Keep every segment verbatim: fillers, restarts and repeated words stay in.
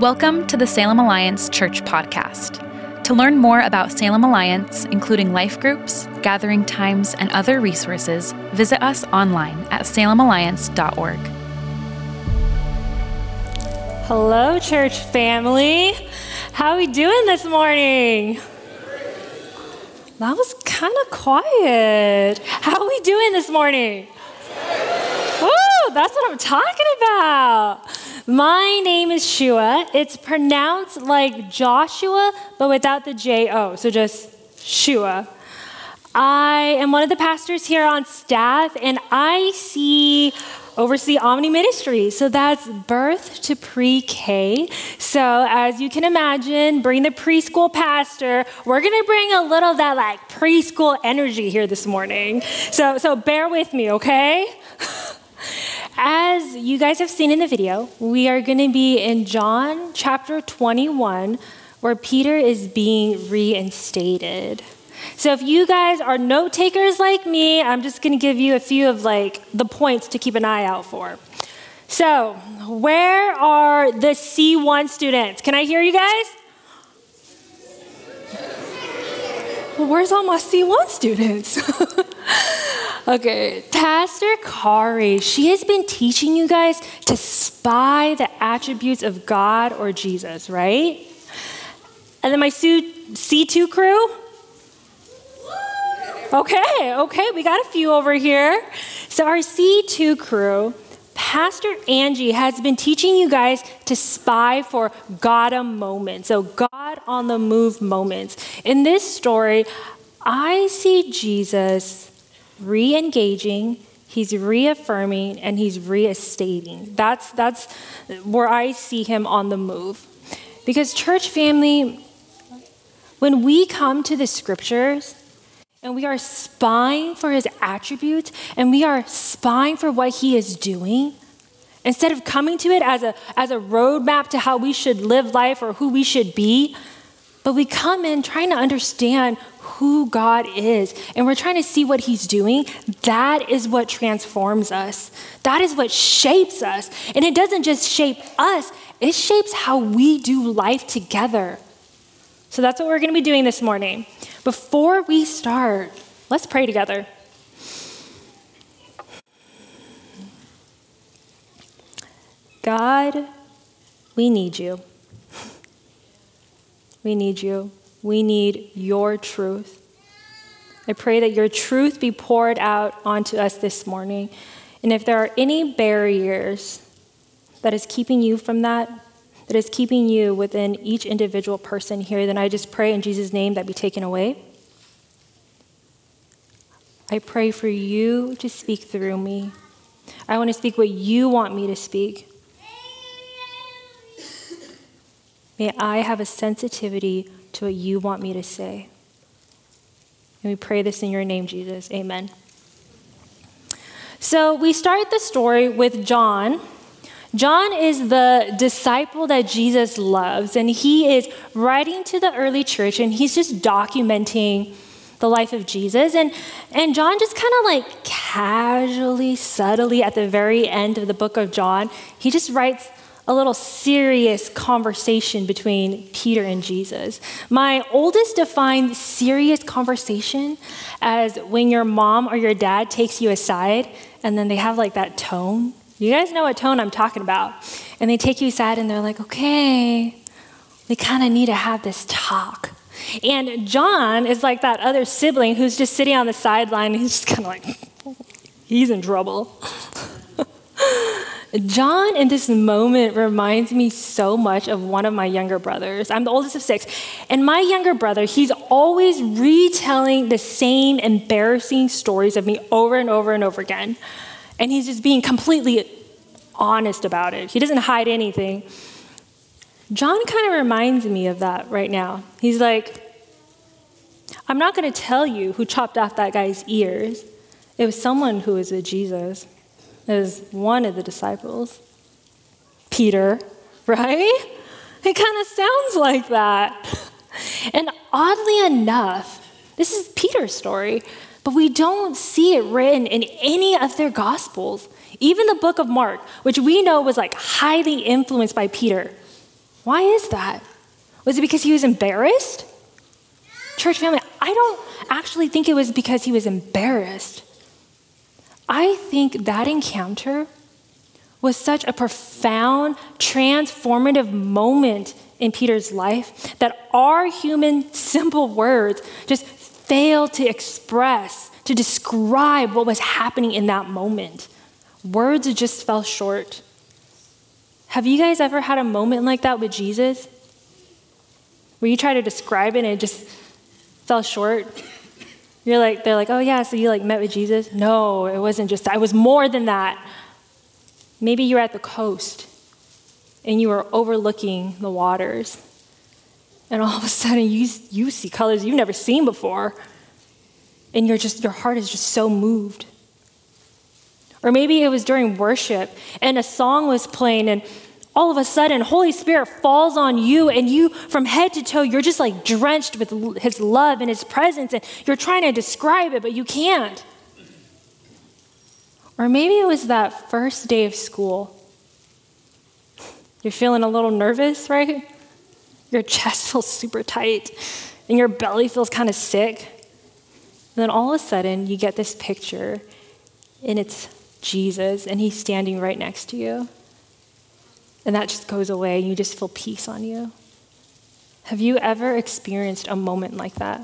Welcome to the Salem Alliance Church Podcast. To learn more about Salem Alliance, including life groups, gathering times, and other resources, visit us online at salem alliance dot org. Hello, church family. How are we doing this morning? That was kind of quiet. How are we doing this morning? Woo, that's what I'm talking about. My name is Shua. It's pronounced like Joshua, but without the J O, so just Shua. I am one of the pastors here on staff, and I see oversee Omni Ministries. So that's birth to pre-K. So as you can imagine, bring the preschool pastor. We're going to bring a little of that like preschool energy here this morning. So, so bear with me, okay? As you guys have seen in the video, we are going to be in John chapter twenty-one, where Peter is being reinstated. So if you guys are note takers like me, I'm just going to give you a few of like the points to keep an eye out for. So where are the C one students? Can I hear you guys? Well, where's all my C one students? Okay, Pastor Kari, she has been teaching you guys to spy the attributes of God or Jesus, right? And then my C two crew. Okay, okay, we got a few over here. So our C two crew, Pastor Angie has been teaching you guys to spy for Gotta moments, so God on the move moments. In this story, I see Jesus re-engaging, he's reaffirming, and he's reinstating. That's, that's where I see him on the move. Because church family, when we come to the scriptures, and we are spying for his attributes, and we are spying for what he is doing, instead of coming to it as a, as a roadmap to how we should live life or who we should be, but we come in trying to understand who God is, and we're trying to see what he's doing. That is what transforms us. That is what shapes us. And it doesn't just shape us, it shapes how we do life together. So that's what we're going to be doing this morning. Before we start, let's pray together. God, we need you. We need you. We need your truth. I pray that your truth be poured out onto us this morning. And if there are any barriers that is keeping you from that, that is keeping you within each individual person here, then I just pray in Jesus' name that be taken away. I pray for you to speak through me. I want to speak what you want me to speak. May I have a sensitivity to what you want me to say. And we pray this in your name, Jesus. Amen. So we start the story with John. John is the disciple that Jesus loves, and he is writing to the early church, and he's just documenting the life of Jesus. And, and John just kind of like casually, subtly at the very end of the book of John, he just writes a little serious conversation between Peter and Jesus. My oldest defined serious conversation as when your mom or your dad takes you aside, and then they have like that tone. You guys know what tone I'm talking about. And they take you aside and they're like, okay, we kind of need to have this talk. And John is like that other sibling who's just sitting on the sideline. And he's just kind of like, he's in trouble. John in this moment reminds me so much of one of my younger brothers. I'm the oldest of six. And my younger brother, he's always retelling the same embarrassing stories of me over and over and over again. And he's just being completely honest about it. He doesn't hide anything. John kind of reminds me of that right now. He's like, I'm not going to tell you who chopped off that guy's ears. It was someone who was with Jesus. It was one of the disciples. Peter, right? It kind of sounds like that. And oddly enough, this is Peter's story, but we don't see it written in any of their gospels. Even the book of Mark, which we know was like highly influenced by Peter, Why is that? Was it because he was embarrassed? Church family, I don't actually think it was because he was embarrassed. I think that encounter was such a profound, transformative moment in Peter's life that our human simple words just fail to express, to describe what was happening in that moment. Words just fell short. Have you guys ever had a moment like that with Jesus? Where you try to describe it and it just fell short? You're like, they're like, oh yeah, so you like met with Jesus? No, it wasn't just that. It was more than that. Maybe you're at the coast and you were overlooking the waters. And all of a sudden you, you see colors you've never seen before. And you're just, your heart is just so moved. Or maybe it was during worship and a song was playing and all of a sudden, Holy Spirit falls on you and you, from head to toe, you're just like drenched with his love and his presence and you're trying to describe it, but you can't. Or maybe it was that first day of school. You're feeling a little nervous, right? Your chest feels super tight and your belly feels kind of sick. And then all of a sudden, you get this picture and it's Jesus and he's standing right next to you. And that just goes away and you just feel peace on you. Have you ever experienced a moment like that?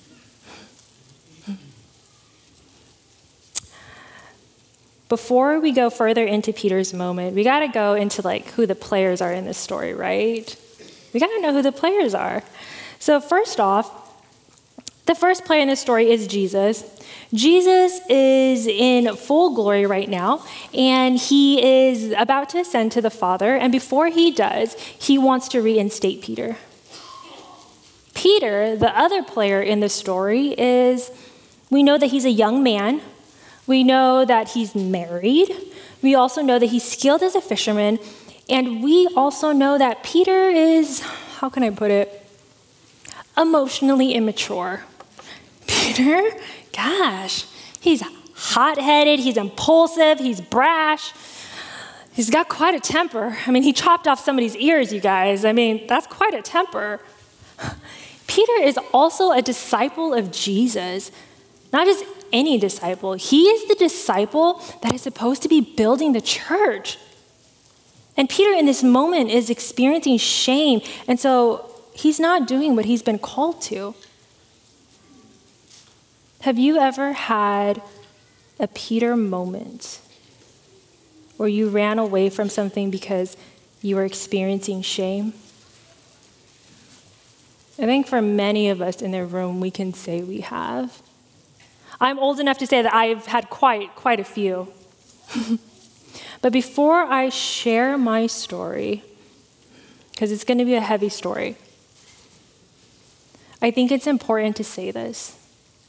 Before we go further into Peter's moment, we got to go into like who the players are in this story, right? We got to know who the players are. So first off, the first player in this story is Jesus. Jesus is in full glory right now, and he is about to ascend to the Father, and before he does, he wants to reinstate Peter. Peter, the other player in the story, is, we know that he's a young man. We know that he's married. We also know that he's skilled as a fisherman, and we also know that Peter is, how can I put it, emotionally immature. Peter, gosh, he's hot-headed, he's impulsive, he's brash. He's got quite a temper. I mean, he chopped off somebody's ears, you guys. I mean, that's quite a temper. Peter is also a disciple of Jesus, not just any disciple. He is the disciple that is supposed to be building the church. And Peter in this moment is experiencing shame, and so he's not doing what he's been called to. Have you ever had a Peter moment where you ran away from something because you were experiencing shame? I think for many of us in the room, we can say we have. I'm old enough to say that I've had quite, quite a few. But before I share my story, because it's going to be a heavy story, I think it's important to say this.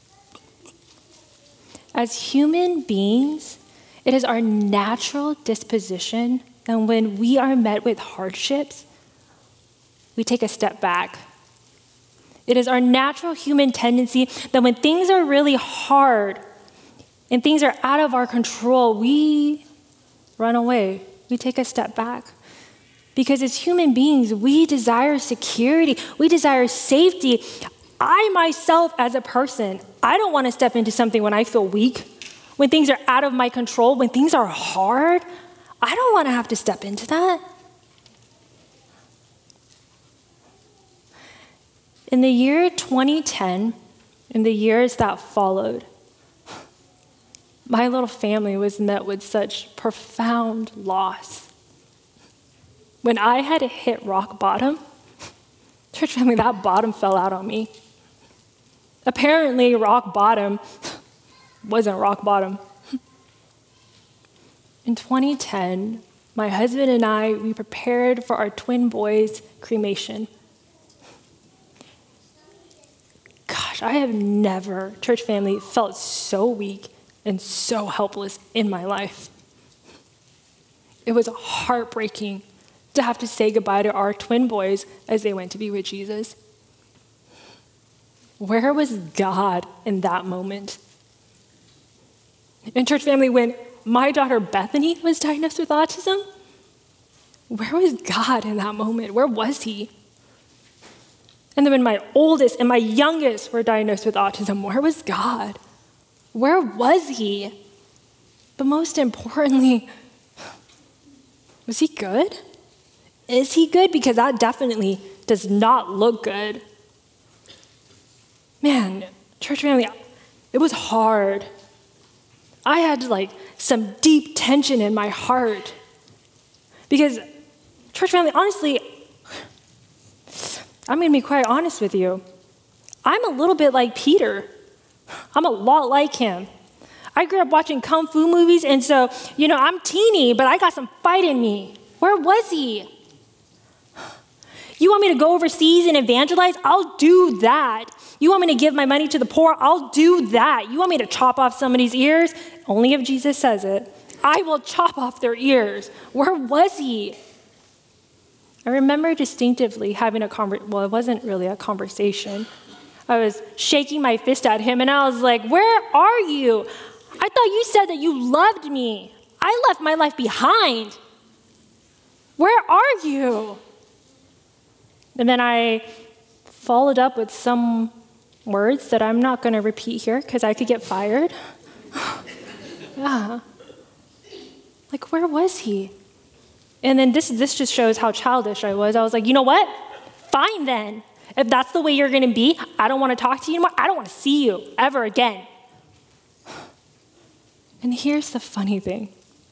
As human beings, it is our natural disposition that when we are met with hardships, we take a step back. It is our natural human tendency that when things are really hard and things are out of our control, we run away. We take a step back. Because as human beings, we desire security. We desire safety. I myself, as a person, I don't want to step into something when I feel weak, when things are out of my control, when things are hard. I don't want to have to step into that. In the year twenty ten, in the years that followed, my little family was met with such profound loss. When I had hit rock bottom, church family, that bottom fell out on me. Apparently, rock bottom wasn't rock bottom. In twenty ten, my husband and I, we prepared for our twin boys' cremation. Gosh, I have never, church family, felt so weak and so helpless in my life. It was heartbreaking to have to say goodbye to our twin boys as they went to be with Jesus. Where was God in that moment? And church family, when my daughter Bethany was diagnosed with autism, where was God in that moment? Where was he? And then when my oldest and my youngest were diagnosed with autism, where was God? Where was he? But most importantly, was he good? Is he good? Because that definitely does not look good. Man, church family, it was hard. I had like some deep tension in my heart. Because, church family, honestly, I'm going to be quite honest with you. I'm a little bit like Peter. I'm a lot like him. I grew up watching kung fu movies, and so, you know, I'm teeny, but I got some fight in me. Where was he? You want me to go overseas and evangelize? I'll do that. You want me to give my money to the poor? I'll do that. You want me to chop off somebody's ears? Only if Jesus says it. I will chop off their ears. Where was he? I remember distinctively having a conversation. Well, it wasn't really a conversation. I was shaking my fist at him, and I was like, where are you? I thought you said that you loved me. I left my life behind. Where are you? And then I followed up with some words that I'm not going to repeat here because I could get fired. Yeah. Like, where was he? And then this, this just shows how childish I was. I was like, you know what? Fine then. If that's the way you're going to be, I don't want to talk to you anymore. I don't want to see you ever again. And here's the funny thing.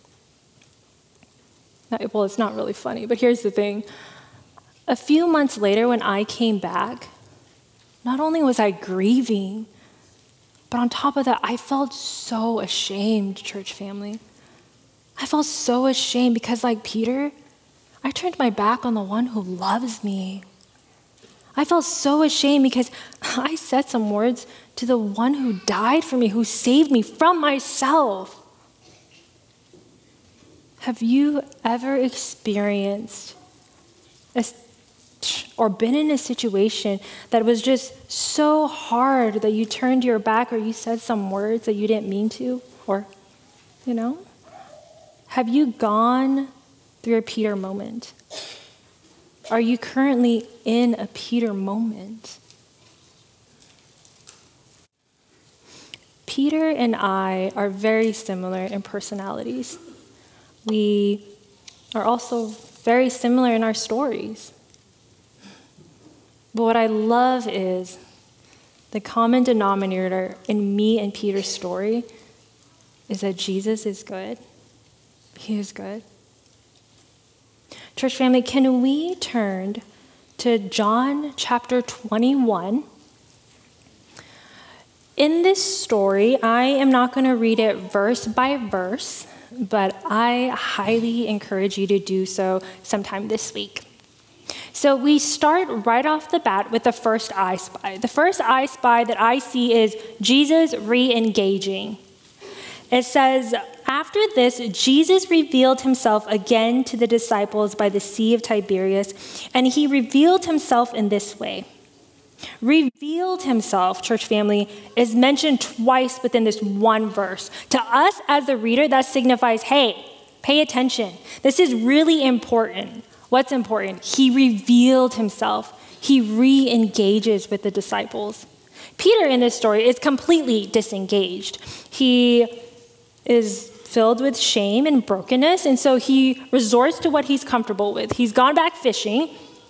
Well, it's not really funny, but here's the thing. A few months later, when I came back, not only was I grieving, but on top of that, I felt so ashamed, church family. I felt so ashamed because, like Peter, I turned my back on the one who loves me. I felt so ashamed because I said some words to the one who died for me, who saved me from myself. Have you ever experienced a, or been in a situation that was just so hard that you turned your back or you said some words that you didn't mean to? Or, you know? Have you gone through a Peter moment? Are you currently in a Peter moment? Peter and I are very similar in personalities. We are also very similar in our stories. But what I love is the common denominator in me and Peter's story is that Jesus is good. He is good. Church family, can we turn to John chapter twenty-one? In this story, I am not going to read it verse by verse, but I highly encourage you to do so sometime this week. So we start right off the bat with the first I spy. The first I spy that I see is Jesus re-engaging. It says, after this, Jesus revealed himself again to the disciples by the Sea of Tiberias, and he revealed himself in this way. Revealed himself, church family, is mentioned twice within this one verse. To us as the reader, that signifies, hey, pay attention. This is really important. What's important? He revealed himself. He re-engages with the disciples. Peter in this story is completely disengaged. He is filled with shame and brokenness, and so he resorts to what he's comfortable with. He's gone back fishing.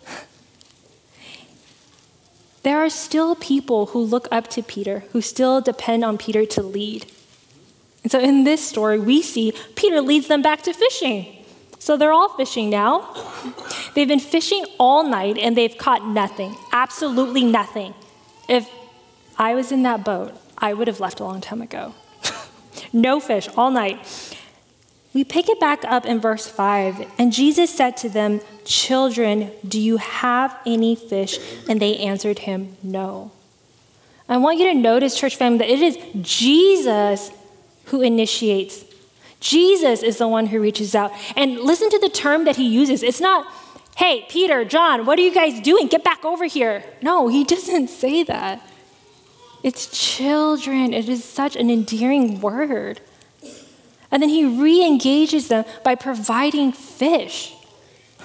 There are still people who look up to Peter, who still depend on Peter to lead. And so in this story, we see Peter leads them back to fishing. So they're all fishing now. They've been fishing all night, and they've caught nothing, absolutely nothing. If I was in that boat, I would have left a long time ago. No fish all night. We pick it back up in verse five, and Jesus said to them, "Children, do you have any fish?" And they answered him, "No." I want you to notice, church family, that it is Jesus who initiates. Jesus is the one who reaches out. And listen to the term that he uses. It's not, "Hey, Peter, John, what are you guys doing? Get back over here." No, he doesn't say that. It's children. It is such an endearing word. And then he re-engages them by providing fish.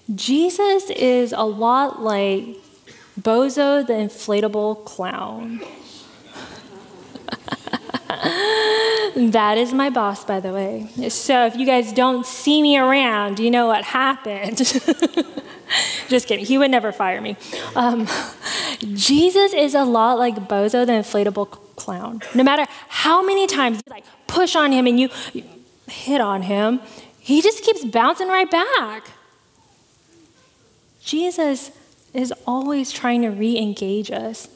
Jesus is a lot like Bozo the inflatable clown. That is my boss, by the way. So if you guys don't see me around, you know what happened. Just kidding. He would never fire me. Um, Jesus is a lot like Bozo the inflatable clown. No matter how many times you like push on him and you, you hit on him, he just keeps bouncing right back. Jesus is always trying to re-engage us.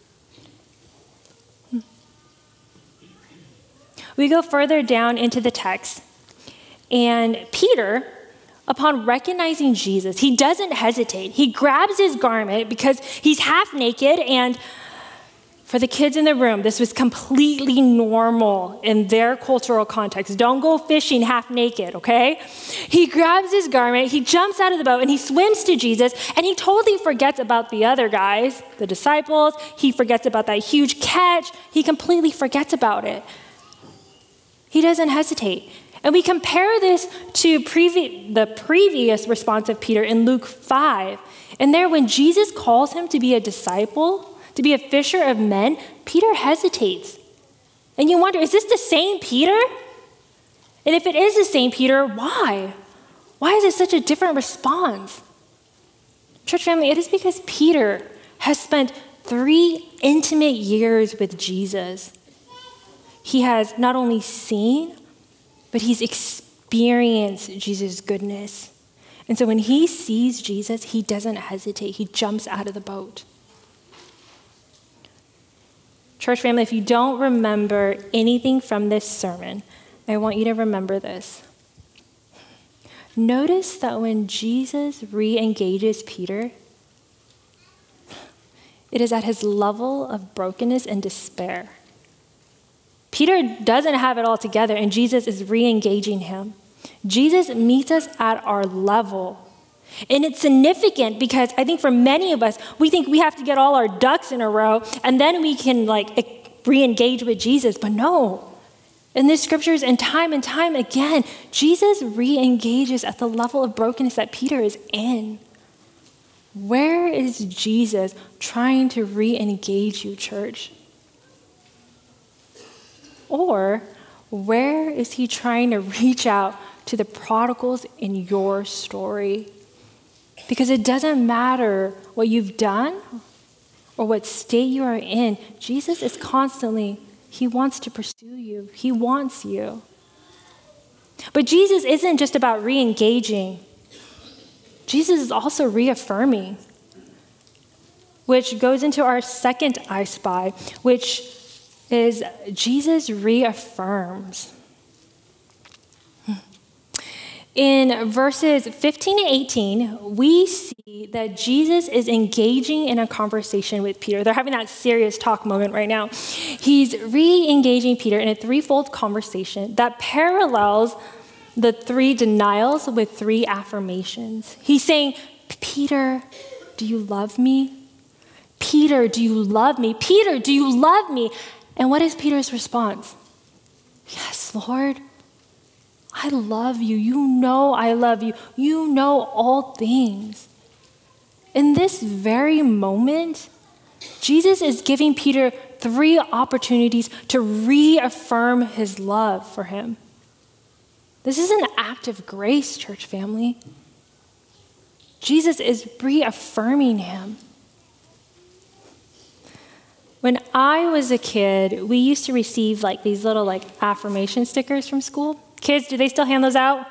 We go further down into the text, and Peter, upon recognizing Jesus, he doesn't hesitate. He grabs his garment because he's half naked, and for the kids in the room, this was completely normal in their cultural context. Don't go fishing half naked, okay? He grabs his garment, he jumps out of the boat, and he swims to Jesus, and he totally forgets about the other guys, the disciples. He forgets about that huge catch. He completely forgets about it. He doesn't hesitate. And we compare this to previ- the previous response of Peter in Luke five. And there, when Jesus calls him to be a disciple, to be a fisher of men, Peter hesitates. And you wonder, is this the same Peter? And if it is the same Peter, why? Why is it such a different response? Church family, it is because Peter has spent three intimate years with Jesus. He has not only seen, but he's experienced Jesus' goodness. And so when he sees Jesus, he doesn't hesitate. He jumps out of the boat. Church family, if you don't remember anything from this sermon, I want you to remember this. Notice that when Jesus re-engages Peter, it is at his level of brokenness and despair. Peter doesn't have it all together, and Jesus is re-engaging him. Jesus meets us at our level. And it's significant because I think for many of us, we think we have to get all our ducks in a row, and then we can like re-engage with Jesus. But no. In the scriptures and time and time again, Jesus re-engages at the level of brokenness that Peter is in. Where is Jesus trying to re-engage you, church? Or where is he trying to reach out to the prodigals in your story? Because it doesn't matter what you've done or what state you are in, Jesus is constantly, he wants to pursue you. He wants you. But Jesus isn't just about re-engaging. Jesus is also reaffirming, which goes into our second I Spy, which is Jesus reaffirms. In verses fifteen and eighteen, we see that Jesus is engaging in a conversation with Peter. They're having that serious talk moment right now. He's re-engaging Peter in a threefold conversation that parallels the three denials with three affirmations. He's saying, Peter, do you love me? Peter, do you love me? Peter, do you love me? And what is Peter's response? Yes, Lord, I love you. You know I love you. You know all things. In this very moment, Jesus is giving Peter three opportunities to reaffirm his love for him. This is an act of grace, church family. Jesus is reaffirming him. When I was a kid, we used to receive like these little like affirmation stickers from school. Kids, do they still hand those out?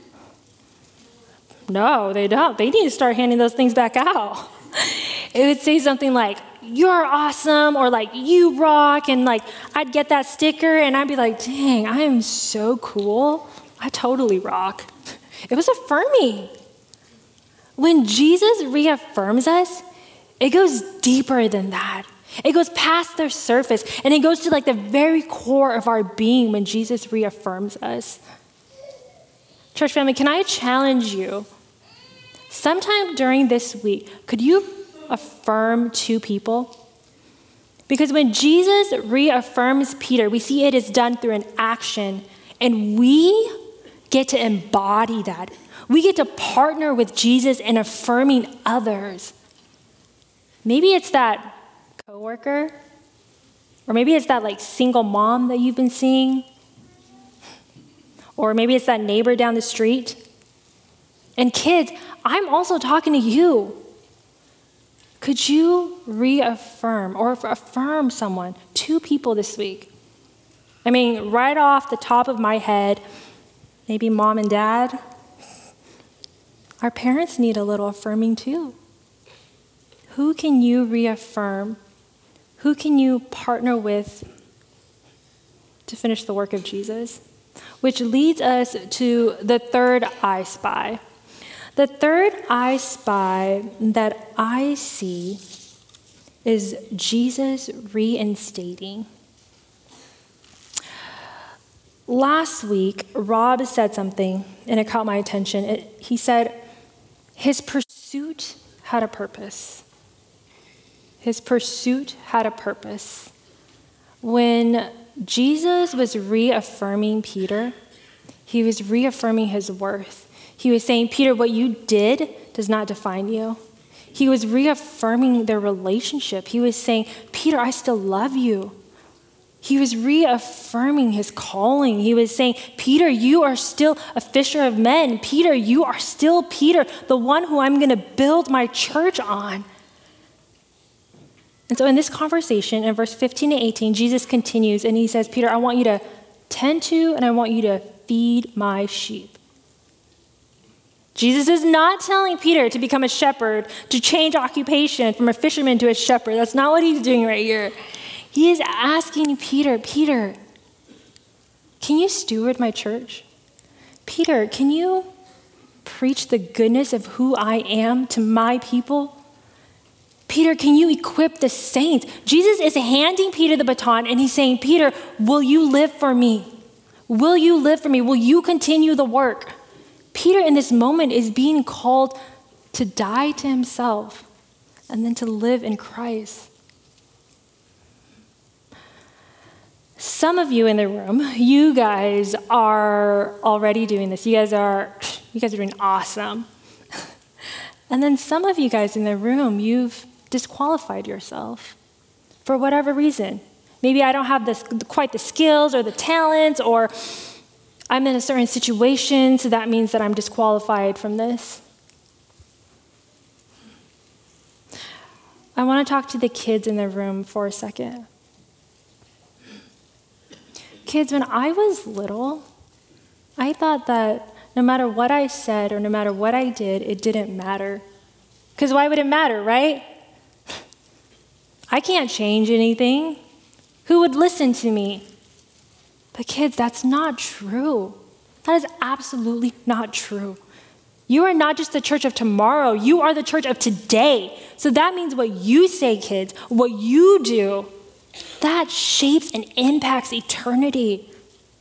No, they don't. They need to start handing those things back out. It would say something like, you're awesome, or like, you rock, and like, I'd get that sticker, and I'd be like, dang, I am so cool. I totally rock. It was affirming. When Jesus reaffirms us, it goes deeper than that. It goes past the surface, and it goes to like the very core of our being when Jesus reaffirms us. Church family, can I challenge you? Sometime during this week, could you affirm two people? Because when Jesus reaffirms Peter, we see it is done through an action, and we get to embody that. We get to partner with Jesus in affirming others. Maybe it's that coworker, or maybe it's that like single mom that you've been seeing, or maybe it's that neighbor down the street. And kids, I'm also talking to you. Could you reaffirm or affirm someone, two people this week? I mean, right off the top of my head, maybe mom and dad. Our parents need a little affirming too. Who can you reaffirm? Who can you partner with to finish the work of Jesus? Which leads us to the third I spy. The third I spy that I see is Jesus reinstating. Last week, Rob said something, and it caught my attention. It, he said, his pursuit had a purpose. His pursuit had a purpose. When Jesus was reaffirming Peter, he was reaffirming his worth. He was saying, Peter, what you did does not define you. He was reaffirming their relationship. He was saying, Peter, I still love you. He was reaffirming his calling. He was saying, Peter, you are still a fisher of men. Peter, you are still Peter, the one who I'm going to build my church on. And so in this conversation, in verse fifteen and eighteen, Jesus continues and he says, Peter, I want you to tend to and I want you to feed my sheep. Jesus is not telling Peter to become a shepherd, to change occupation from a fisherman to a shepherd. That's not what he's doing right here. He is asking Peter, Peter, can you steward my church? Peter, can you preach the goodness of who I am to my people? Peter, can you equip the saints? Jesus is handing Peter the baton and he's saying, Peter, will you live for me? Will you live for me? Will you continue the work? Peter in this moment is being called to die to himself and then to live in Christ. Some of you in the room, you guys are already doing this. You guys are, you guys are doing awesome. And then some of you guys in the room, you've disqualified yourself for whatever reason. Maybe I don't have this, quite the skills or the talents, or I'm in a certain situation, so that means that I'm disqualified from this. I want to talk to the kids in the room for a second. Kids, when I was little, I thought that no matter what I said or no matter what I did, it didn't matter. Because why would it matter, right? I can't change anything. Who would listen to me? But kids, that's not true. That is absolutely not true. You are not just the church of tomorrow. You are the church of today. So that means what you say, kids, what you do, that shapes and impacts eternity.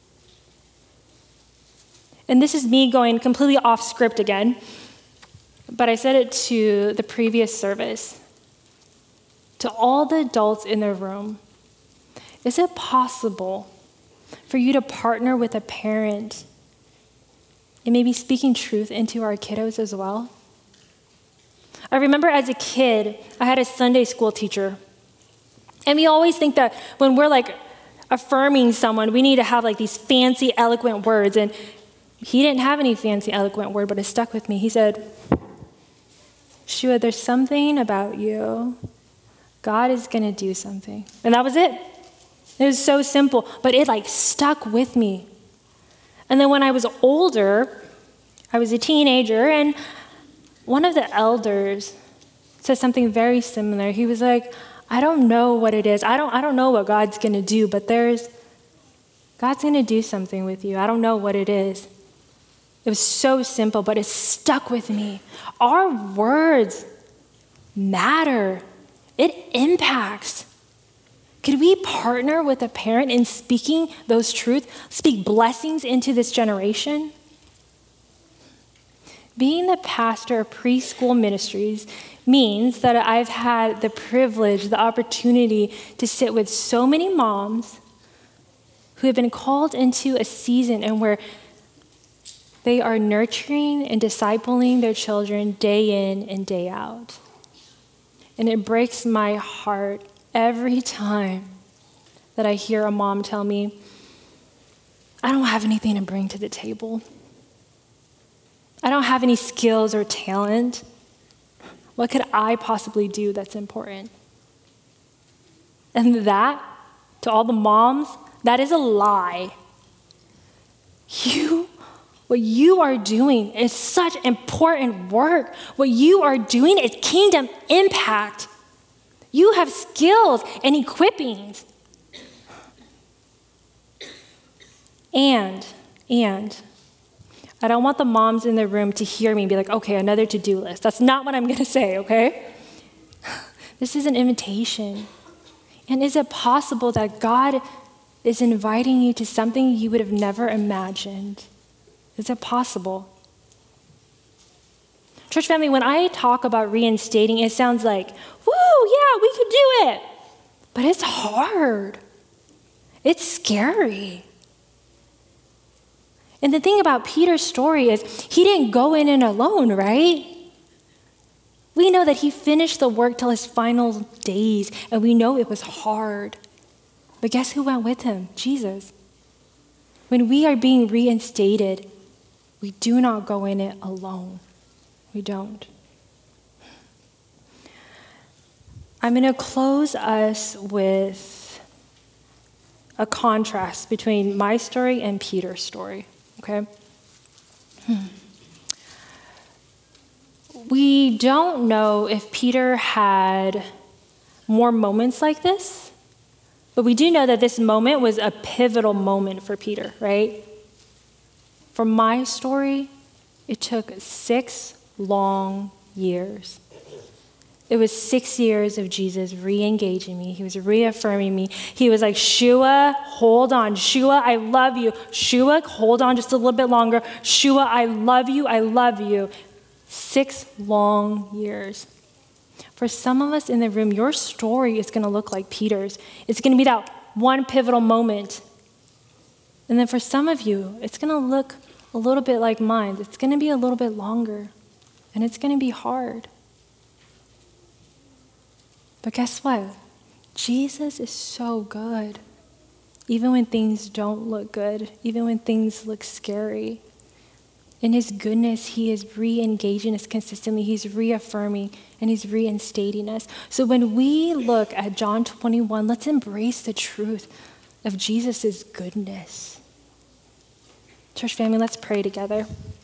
And this is me going completely off script again, but I said it to the previous service. To all the adults in the room, is it possible for you to partner with a parent and maybe speaking truth into our kiddos as well? I remember as a kid, I had a Sunday school teacher. And we always think that when we're like affirming someone, we need to have like these fancy, eloquent words. And he didn't have any fancy, eloquent word, but it stuck with me. He said, Shua, there's something about you. God is going to do something. And that was it. It was so simple, but it like stuck with me. And then when I was older, I was a teenager, and one of the elders said something very similar. He was like, I don't know what it is. I don't, I don't know what God's going to do, but there's, God's going to do something with you. I don't know what it is. It was so simple, but it stuck with me. Our words matter. It impacts. Could we partner with a parent in speaking those truths, speak blessings into this generation? Being the pastor of preschool ministries means that I've had the privilege, the opportunity to sit with so many moms who have been called into a season and where They are nurturing and discipling their children day in and day out. And it breaks my heart every time that I hear a mom tell me, I don't have anything to bring to the table. I don't have any skills or talent. What could I possibly do that's important? And that, to all the moms, that is a lie. You, what you are doing is such important work. What you are doing is kingdom impact. You have skills and equippings. And, and, I don't want the moms in the room to hear me and be like, okay, another to-do list. That's not what I'm going to say, okay? This is an invitation. And is it possible that God is inviting you to something you would have never imagined? Is it possible? Church family, when I talk about reinstating, it sounds like, woo, yeah, we could do it. But it's hard. It's scary. And the thing about Peter's story is he didn't go in it alone, right? We know that he finished the work till his final days, and we know it was hard. But guess who went with him? Jesus. When we are being reinstated, we do not go in it alone. We don't. I'm going to close us with a contrast between my story and Peter's story. Okay? Hmm. We don't know if Peter had more moments like this, but we do know that this moment was a pivotal moment for Peter, right? For my story, it took six long years. It was six years of Jesus re-engaging me. He was reaffirming me. He was like, Shua, hold on. Shua, I love you. Shua, hold on just a little bit longer. Shua, I love you. I love you. Six long years. For some of us in the room, your story is going to look like Peter's. It's going to be that one pivotal moment. And then for some of you, it's going to look a little bit like mine. It's going to be a little bit longer. And it's going to be hard. But guess what? Jesus is so good. Even when things don't look good, even when things look scary. In his goodness, he is re-engaging us consistently. He's reaffirming and he's reinstating us. So when we look at John twenty-one, let's embrace the truth of Jesus' goodness. Church family, let's pray together.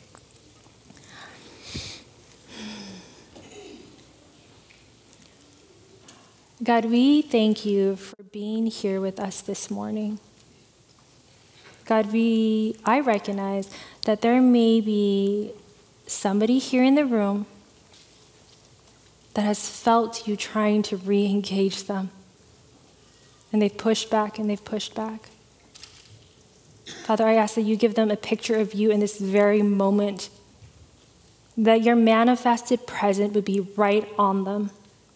God, we thank you for being here with us this morning. God, we, I recognize that there may be somebody here in the room that has felt you trying to re-engage them. And they've pushed back and they've pushed back. Father, I ask that you give them a picture of you in this very moment, that your manifested presence would be right on them.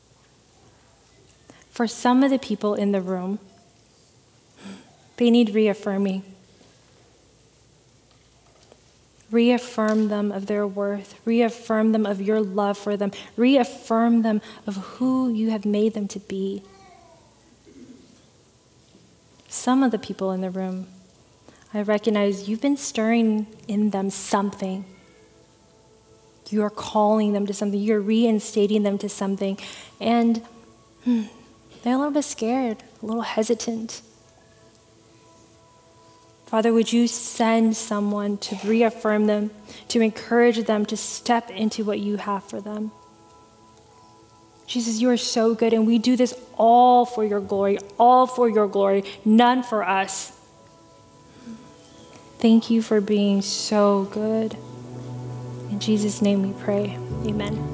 For some of the people in the room, they need reaffirming. Reaffirm them of their worth. Reaffirm them of your love for them. Reaffirm them of who you have made them to be. Some of the people in the room, I recognize you've been stirring in them something. You are calling them to something. You're reinstating them to something. And hmm, they're a little bit scared, a little hesitant. Father, would you send someone to reaffirm them, to encourage them to step into what you have for them? Jesus, you are so good, and we do this all for your glory, all for your glory, none for us. Thank you for being so good. In Jesus' name we pray, amen.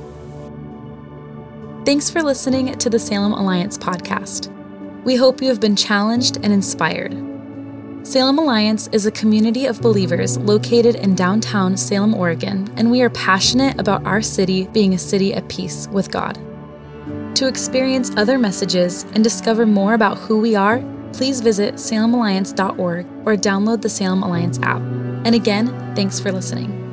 Thanks for listening to the Salem Alliance podcast. We hope you have been challenged and inspired. Salem Alliance is a community of believers located in downtown Salem, Oregon, and we are passionate about our city being a city at peace with God. To experience other messages and discover more about who we are, please visit salem alliance dot org or download the Salem Alliance app. And again, thanks for listening.